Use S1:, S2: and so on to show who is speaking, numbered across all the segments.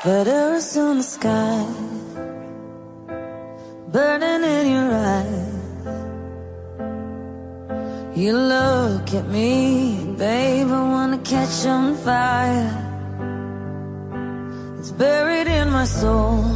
S1: Got Arizona sky burning in your eyes. You look at me, babe, I wanna catch on fire. It's buried in my soul,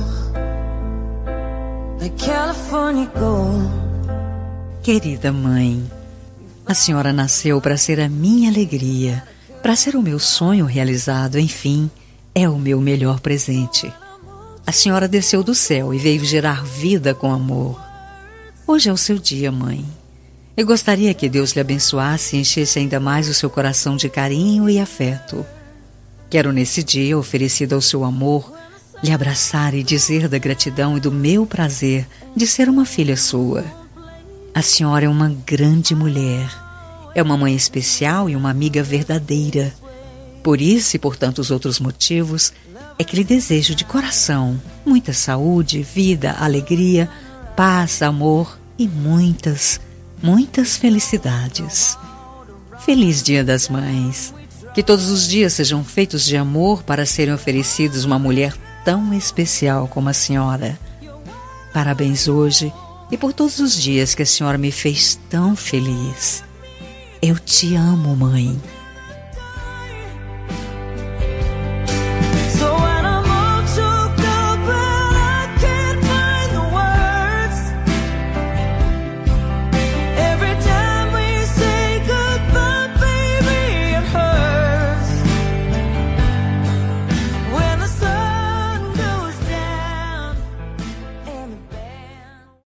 S1: like California gold.
S2: Querida mãe, a senhora nasceu para ser a minha alegria, para ser o meu sonho realizado, enfim, é o meu melhor presente. A senhora desceu do céu e veio gerar vida com amor. Hoje é o seu dia, mãe. Eu gostaria que Deus lhe abençoasse e enchesse ainda mais o seu coração de carinho e afeto. Quero nesse dia, oferecido ao seu amor, lhe abraçar e dizer da gratidão e do meu prazer de ser uma filha sua. A senhora é uma grande mulher, é uma mãe especial e uma amiga verdadeira. Por isso e por tantos outros motivos, é que lhe desejo de coração muita saúde, vida, alegria, paz, amor e muitas felicidades. Feliz Dia das Mães. Que todos os dias sejam feitos de amor para serem oferecidos uma mulher tão especial como a senhora. Parabéns hoje e por todos os dias que a senhora me fez tão feliz. Eu te amo, mãe.